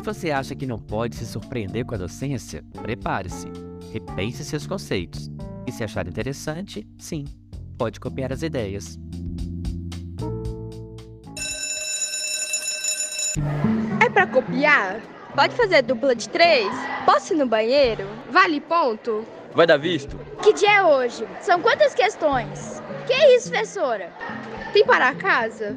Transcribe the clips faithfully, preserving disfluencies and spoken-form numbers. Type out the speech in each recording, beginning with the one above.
você acha que não pode se surpreender com a docência, prepare-se. Repense seus conceitos. E se achar interessante, sim, pode copiar as ideias. É pra copiar? Pode fazer dupla de três? Posso ir no banheiro? Vale ponto? Vai dar visto? Que dia é hoje? São quantas questões? Que é isso, professora? Tem para casa?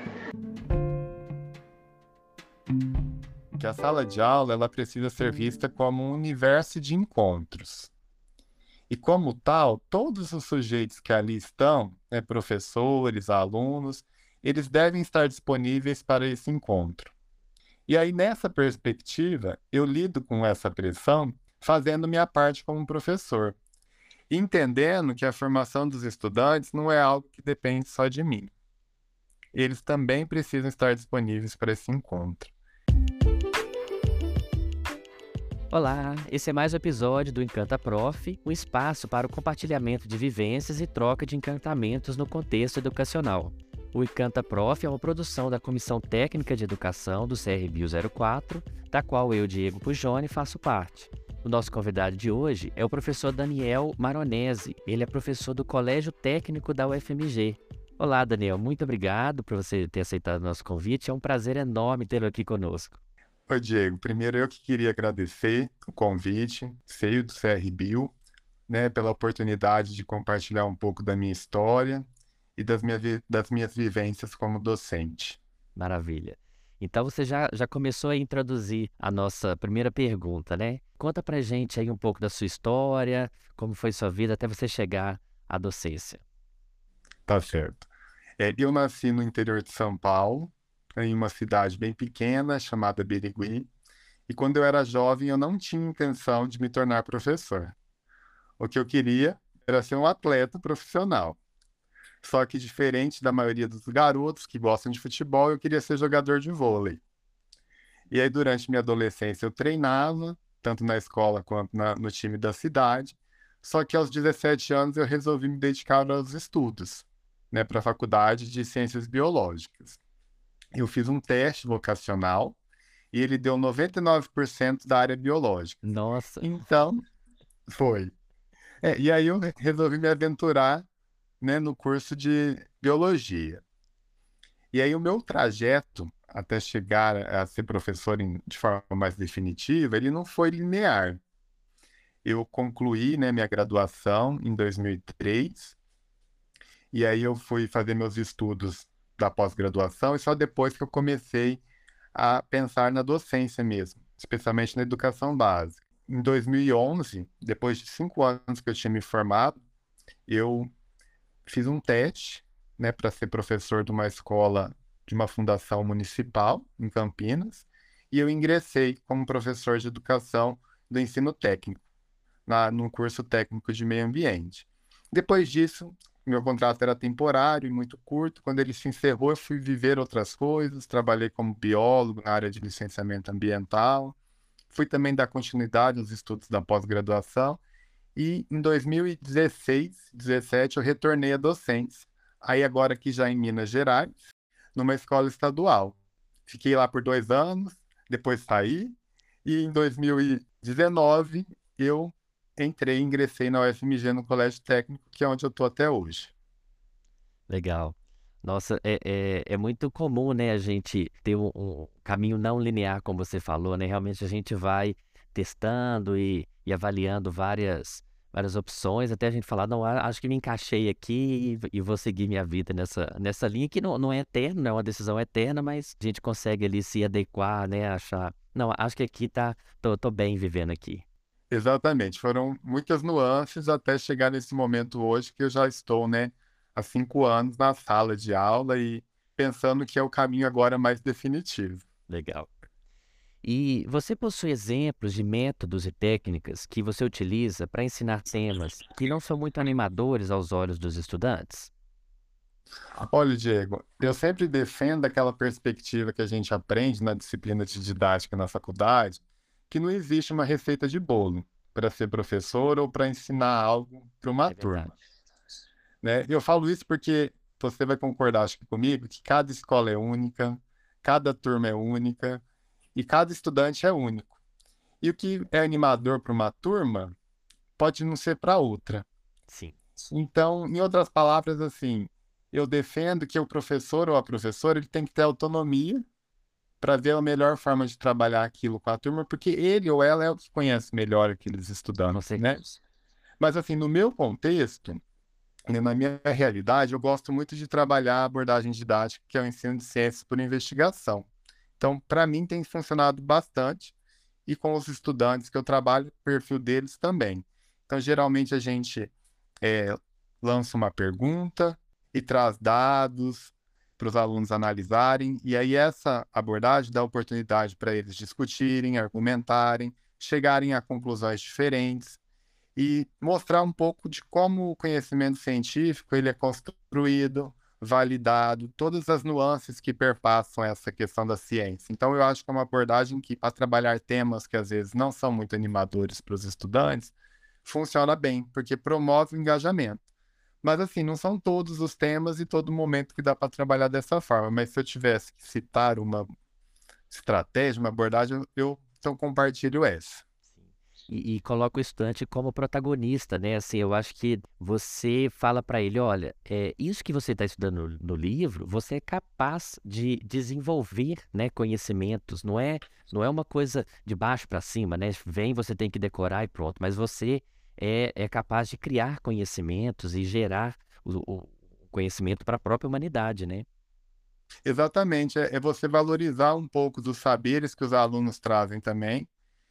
Que a sala de aula ela precisa ser vista como um universo de encontros. E como tal, todos os sujeitos que ali estão, né, professores, alunos, eles devem estar disponíveis para esse encontro. E aí, nessa perspectiva, eu lido com essa pressão fazendo minha parte como professor, entendendo que a formação dos estudantes não é algo que depende só de mim. Eles também precisam estar disponíveis para esse encontro. Olá, esse é mais um episódio do Encanta Prof, um espaço para o compartilhamento de vivências e troca de encantamentos no contexto educacional. O Encanta Prof é uma produção da Comissão Técnica de Educação do C R Bio zero quatro, da qual eu, Diego Pujoni, faço parte. O nosso convidado de hoje é o professor Daniel Maronese. Ele é professor do Colégio Técnico da U F M G. Olá, Daniel. Muito obrigado por você ter aceitado o nosso convite. É um prazer enorme tê-lo aqui conosco. Oi, Diego. Primeiro eu que queria agradecer o convite, seio do C R Bio, né, pela oportunidade de compartilhar um pouco da minha história e das, minha, das minhas vivências como docente. Maravilha. Então você já, já começou a introduzir a nossa primeira pergunta, né? Conta pra gente aí um pouco da sua história, como foi sua vida até você chegar à docência. Tá certo. É, eu nasci no interior de São Paulo, em uma cidade bem pequena chamada Birigui, e quando eu era jovem eu não tinha intenção de me tornar professor. O que eu queria era ser um atleta profissional. Só que diferente da maioria dos garotos que gostam de futebol, eu queria ser jogador de vôlei. E aí durante minha adolescência eu treinava, tanto na escola quanto na, no time da cidade, só que aos dezessete anos eu resolvi me dedicar aos estudos, né, para a faculdade de Ciências Biológicas. Eu fiz um teste vocacional e ele deu noventa e nove por cento da área biológica. Nossa! Então, foi. É, e aí eu resolvi me aventurar, né, no curso de biologia. E aí o meu trajeto até chegar a ser professor em, de forma mais definitiva, ele não foi linear. Eu concluí, né, minha graduação em dois mil e três, e aí eu fui fazer meus estudos da pós-graduação, e só depois que eu comecei a pensar na docência mesmo, especialmente na educação básica. Em dois mil e onze, depois de cinco anos que eu tinha me formado, eu fiz um teste, né, para ser professor de uma escola de uma fundação municipal em Campinas, e eu ingressei como professor de educação do ensino técnico, na, num curso técnico de meio ambiente. Depois disso, meu contrato era temporário e muito curto. Quando ele se encerrou, eu fui viver outras coisas. Trabalhei como biólogo na área de licenciamento ambiental. Fui também dar continuidade aos estudos da pós-graduação. E em dois mil e dezesseis, dezessete, eu retornei à docência. Aí agora aqui já em Minas Gerais, numa escola estadual. Fiquei lá por dois anos, depois saí. E em dois mil e dezenove, eu entrei e ingressei na U F M G no Colégio Técnico, que é onde eu estou até hoje. Legal. Nossa, é, é, é muito comum, né, a gente ter um, um caminho não linear, como você falou, né? Realmente a gente vai testando e, e avaliando várias, várias opções, até a gente falar, não, a- acho que me encaixei aqui e, e vou seguir minha vida nessa, nessa linha que não, não é eterna, não é uma decisão eterna, mas a gente consegue ali se adequar, né, achar, não, acho que aqui tá, tô, tô bem vivendo aqui. Exatamente, foram muitas nuances até chegar nesse momento hoje que eu já estou, né, há cinco anos na sala de aula e pensando que é o caminho agora mais definitivo. Legal. E você possui exemplos de métodos e técnicas que você utiliza para ensinar temas que não são muito animadores aos olhos dos estudantes? Olha, Diego, eu sempre defendo aquela perspectiva que a gente aprende na disciplina de didática na faculdade, que não existe uma receita de bolo para ser professor ou para ensinar algo para uma É verdade. turma, né? Eu falo isso porque você vai concordar, acho que comigo, que cada escola é única, cada turma é única, E cada estudante é único. E o que é animador para uma turma pode não ser para outra. Sim. Então, em outras palavras, assim, eu defendo que o professor ou a professora ele tem que ter autonomia para ver a melhor forma de trabalhar aquilo com a turma, porque ele ou ela é o que conhece melhor aqueles Com estudantes, né? certeza. Mas, assim, no meu contexto, né, na minha realidade, eu gosto muito de trabalhar a abordagem didática, que é o ensino de ciências por investigação. Então, para mim, tem funcionado bastante, e com os estudantes que eu trabalho, o perfil deles também. Então, geralmente, a gente é, lança uma pergunta e traz dados para os alunos analisarem, e aí essa abordagem dá oportunidade para eles discutirem, argumentarem, chegarem a conclusões diferentes e mostrar um pouco de como o conhecimento científico ele é construído, validado, todas as nuances que perpassam essa questão da ciência. Então, eu acho que é uma abordagem que, para trabalhar temas que às vezes não são muito animadores para os estudantes, funciona bem, porque promove o engajamento. Mas, assim, não são todos os temas e todo momento que dá para trabalhar dessa forma. Mas se eu tivesse que citar uma estratégia, uma abordagem, eu então compartilho essa. E, e coloca o estudante como protagonista, né? Assim, eu acho que você fala para ele, olha, é, isso que você está estudando no, no livro, você é capaz de desenvolver, né, conhecimentos. Não é, não é uma coisa de baixo para cima, né? Vem, você tem que decorar e pronto. Mas você é, é capaz de criar conhecimentos e gerar o, o conhecimento para a própria humanidade, né? Exatamente, é, é você valorizar um pouco dos saberes que os alunos trazem também,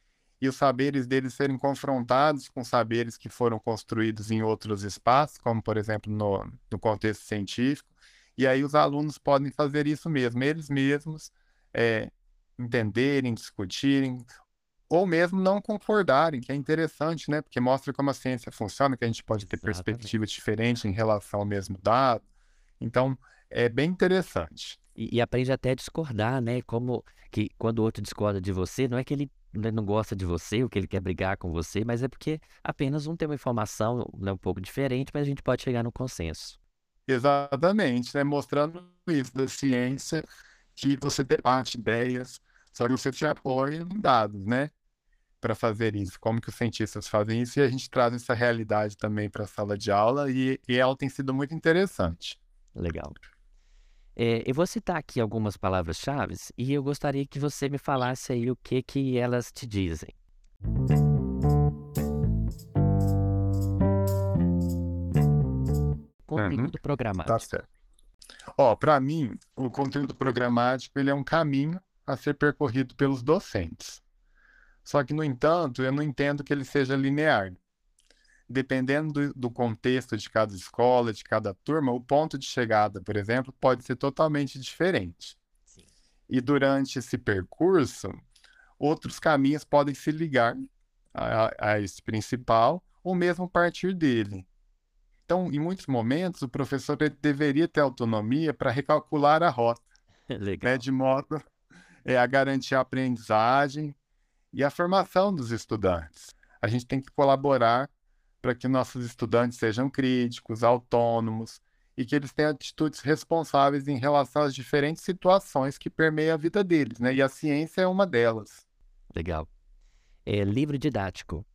e os saberes deles serem confrontados com saberes que foram construídos em outros espaços, como, por exemplo, no, no contexto científico, e aí os alunos podem fazer isso mesmo, eles mesmos é, entenderem, discutirem, ou mesmo não concordarem, que é interessante, né? Porque mostra como a ciência funciona, que a gente pode ter Exatamente. perspectivas diferentes em relação ao mesmo dado. Então, é bem interessante. E, e aprende até a discordar, né? Como que quando o outro discorda de você, não é que ele né, não gosta de você, ou que ele quer brigar com você, mas é porque apenas um tem uma informação né, um pouco diferente, mas a gente pode chegar no consenso. Exatamente, né? Mostrando isso da ciência, que você debate ideias, só que você se apoia em dados, né? Para fazer isso. Como que os cientistas fazem isso? E a gente traz essa realidade também para a sala de aula e, e ela tem sido muito interessante. Legal. É, eu vou citar aqui algumas palavras-chave e eu gostaria que você me falasse aí o que que elas te dizem. Uhum, Conteúdo tá programático. certo. Ó, para mim, o conteúdo programático ele é um caminho a ser percorrido pelos docentes. Só que, no entanto, eu não entendo que ele seja linear. Dependendo do, do contexto de cada escola, de cada turma, o ponto de chegada, por exemplo, pode ser totalmente diferente. Sim. E durante esse percurso, outros caminhos podem se ligar a, a esse principal ou mesmo partir dele. Então, em muitos momentos, o professor ele deveria ter autonomia para recalcular a rota, né, Legal. de modo é, a garantir a aprendizagem e a formação dos estudantes. A gente tem que colaborar para que nossos estudantes sejam críticos, autônomos e que eles tenham atitudes responsáveis em relação às diferentes situações que permeiam a vida deles, né? E a ciência é uma delas. Legal. É, livro didático.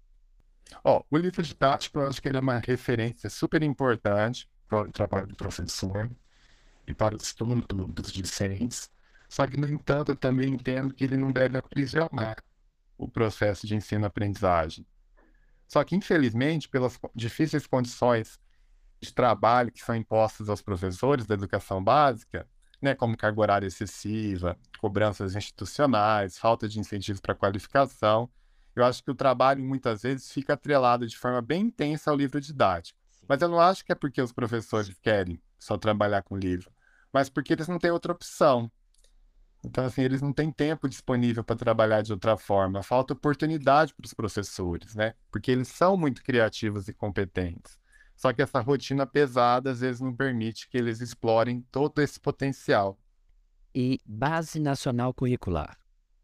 Ó, o livro didático, eu acho que ele é uma referência super importante para o trabalho do professor e para os estudos dos discentes. Só que, no entanto, eu também entendo que ele não deve aprisionar o processo de ensino-aprendizagem. Só que, infelizmente, pelas difíceis condições de trabalho que são impostas aos professores da educação básica, né, como carga horária excessiva, cobranças institucionais, falta de incentivos para qualificação, eu acho que o trabalho muitas vezes fica atrelado de forma bem intensa ao livro didático. Mas eu não acho que é porque os professores querem só trabalhar com livro, mas porque eles não têm outra opção. Então, assim, eles não têm tempo disponível para trabalhar de outra forma. Falta oportunidade para os professores, né? Porque eles são muito criativos e competentes. Só que essa rotina pesada, às vezes, não permite que eles explorem todo esse potencial. E base nacional curricular.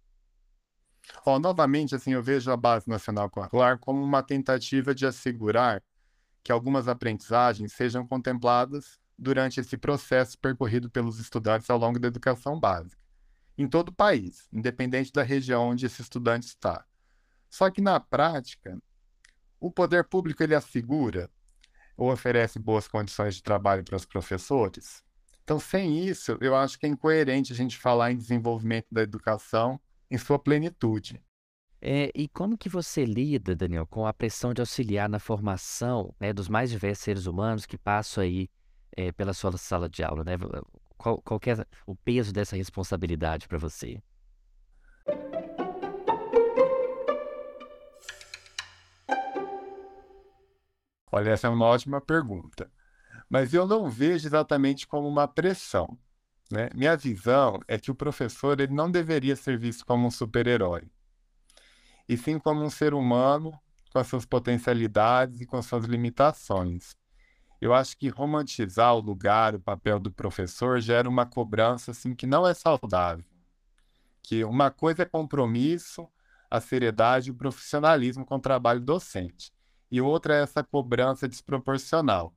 Ó, novamente, assim, eu vejo a Base Nacional Curricular como uma tentativa de assegurar que algumas aprendizagens sejam contempladas durante esse processo percorrido pelos estudantes ao longo da educação básica. em todo o país, independente da região onde esse estudante está. Só que, na prática, o poder público ele assegura ou oferece boas condições de trabalho para os professores? Então, sem isso, eu acho que é incoerente a gente falar em desenvolvimento da educação em sua plenitude. É, e como que você lida, Daniel, com a pressão de auxiliar na formação, né, dos mais diversos seres humanos que passam aí é, pela sua sala de aula, né? Qual, qual que é o peso dessa responsabilidade para você? Olha, essa é uma ótima pergunta. Mas eu não vejo exatamente como uma pressão, né? Minha visão é que o professor ele não deveria ser visto como um super-herói, e sim como um ser humano com as suas potencialidades e com as suas limitações. Eu acho que romantizar o lugar, o papel do professor gera uma cobrança assim que não é saudável. Que uma coisa é compromisso, a seriedade e o profissionalismo com o trabalho docente, e outra é essa cobrança desproporcional.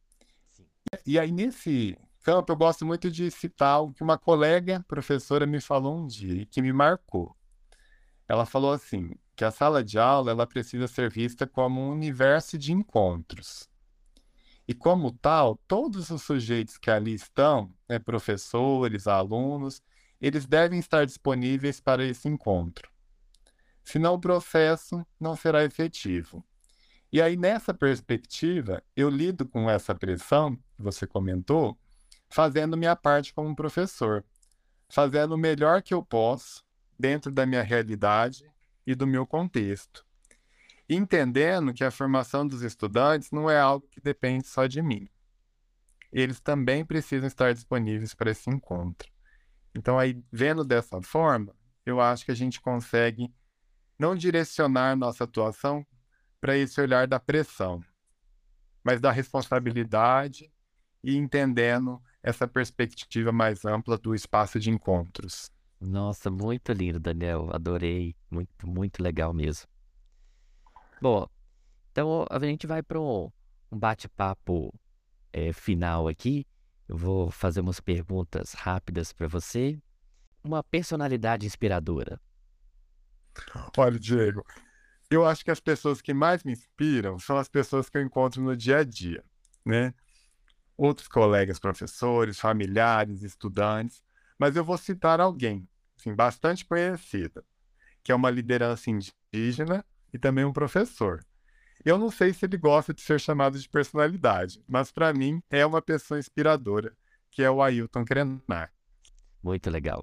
E aí, nesse campo, eu gosto muito de citar o que uma colega professora me falou um dia e que me marcou. Ela falou assim, que a sala de aula ela precisa ser vista como um universo de encontros. E como tal, todos os sujeitos que ali estão, né, professores, alunos, eles devem estar disponíveis para esse encontro. Senão o processo não será efetivo. E aí, nessa perspectiva, eu lido com essa pressão, que você comentou, fazendo minha parte como professor, fazendo o melhor que eu posso, dentro da minha realidade e do meu contexto. Entendendo que a formação dos estudantes não é algo que depende só de mim. Eles também precisam estar disponíveis para esse encontro. Então, aí, vendo dessa forma, eu acho que a gente consegue não direcionar nossa atuação para esse olhar da pressão, mas da responsabilidade e entendendo essa perspectiva mais ampla do espaço de encontros. Nossa, muito lindo, Daniel. Adorei. Muito, muito legal mesmo. Bom, então a gente vai para um, um bate-papo é, final aqui. Eu vou fazer umas perguntas rápidas para você. Uma personalidade inspiradora. Olha, Diego, eu acho que as pessoas que mais me inspiram são as pessoas que eu encontro no dia a dia, né? Outros colegas, professores, familiares, estudantes, mas eu vou citar alguém, assim, bastante conhecida, que é uma liderança indígena e também um professor. Eu não sei se ele gosta de ser chamado de personalidade, mas para mim é uma pessoa inspiradora, que é o Ailton Krenak. Muito legal.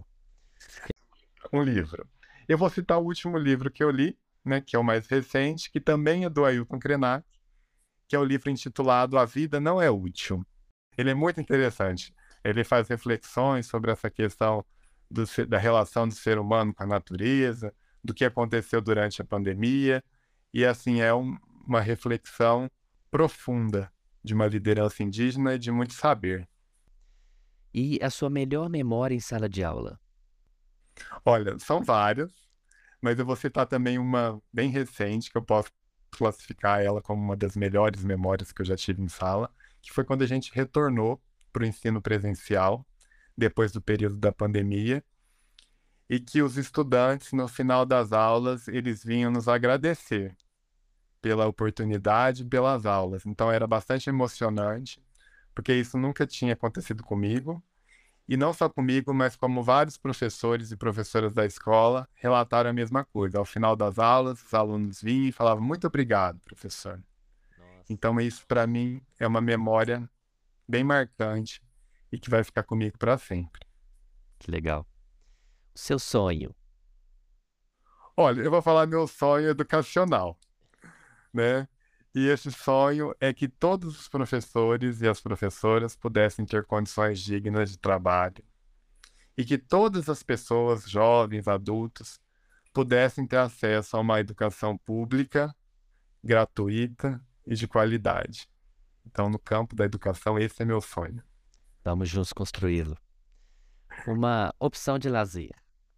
Um livro. Eu vou citar o último livro que eu li, né, que é o mais recente, que também é do Ailton Krenak, que é o livro intitulado A Vida Não é Útil. Ele é muito interessante. Ele faz reflexões sobre essa questão do, da relação do ser humano com a natureza, do que aconteceu durante a pandemia, e assim é um, uma reflexão profunda de uma liderança indígena e de muito saber. E a sua melhor memória em sala de aula? Olha, são várias, mas eu vou citar também uma bem recente, que eu posso classificar ela como uma das melhores memórias que eu já tive em sala, que foi quando a gente retornou para o ensino presencial, depois do período da pandemia, e que os estudantes, no final das aulas, eles vinham nos agradecer pela oportunidade, pelas aulas. Então era bastante emocionante, porque isso nunca tinha acontecido comigo, e não só comigo, mas como vários professores e professoras da escola relataram a mesma coisa. Ao final das aulas, os alunos vinham e falavam: muito obrigado, professor. Nossa. Então isso, para mim, é uma memória bem marcante e que vai ficar comigo para sempre. Que legal. O seu sonho? Olha, eu vou falar meu sonho educacional, né? E esse sonho é que todos os professores e as professoras pudessem ter condições dignas de trabalho e que todas as pessoas, jovens, adultos, pudessem ter acesso a uma educação pública, gratuita e de qualidade. Então, no campo da educação, esse é meu sonho. Vamos juntos construí-lo. Uma opção de lazer?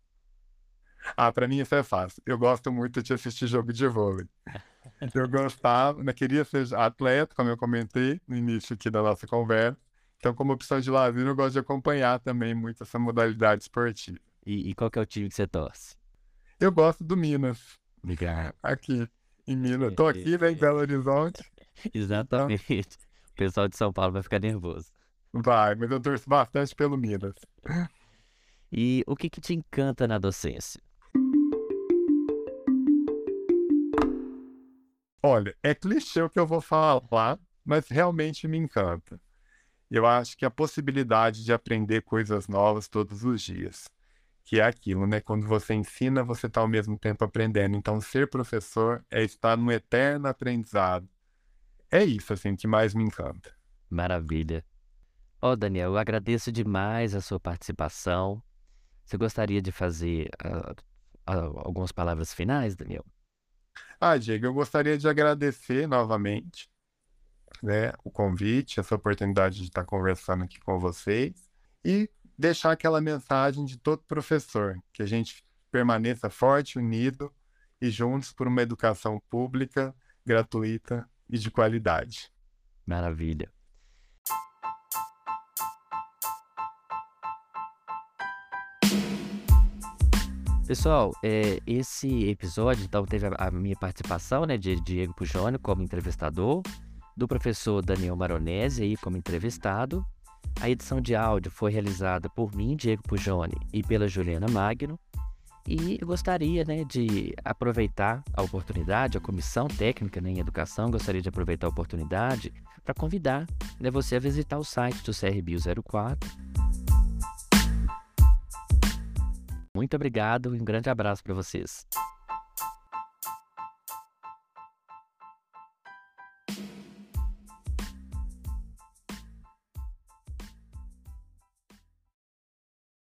Ah, para mim isso é fácil. Eu gosto muito de assistir jogo de vôlei. Eu gostava, né, queria ser atleta, como eu comentei no início aqui da nossa conversa. Então, como opção de lazer, eu gosto de acompanhar também muito essa modalidade esportiva. E, e qual que é o time que você torce? Eu gosto do Minas, Obrigado. aqui em Minas. Tô aqui, né, em Belo Horizonte. Então, Exatamente. O pessoal de São Paulo vai ficar nervoso. vai, mas eu torço bastante pelo Minas. E o que que te encanta na docência? Olha, é clichê o que eu vou falar, mas realmente me encanta. Eu acho que a possibilidade de aprender coisas novas todos os dias, que é aquilo, né? Quando você ensina, você está ao mesmo tempo aprendendo. Então, ser professor é estar num eterno aprendizado. É isso, assim, que mais me encanta. Maravilha. Ó, Daniel, eu agradeço demais a sua participação. Você gostaria de fazer ah, ah, algumas palavras finais, Daniel? Ah, Diego, eu gostaria de agradecer novamente, né, o convite, essa oportunidade de estar conversando aqui com vocês e deixar aquela mensagem de todo professor, que a gente permaneça forte, unido e juntos por uma educação pública, gratuita e de qualidade. Maravilha. Pessoal, é, esse episódio, então, teve a, a minha participação, né, de Diego Pugione como entrevistador, do professor Daniel Maronese aí como entrevistado. A edição de áudio foi realizada por mim, Diego Pugione, e pela Juliana Magno. E eu gostaria, né, de aproveitar a oportunidade, a Comissão Técnica, né, em Educação gostaria de aproveitar a oportunidade para convidar, né, você a visitar o site do C R Bio zero quatro. Muito obrigado e um grande abraço para vocês.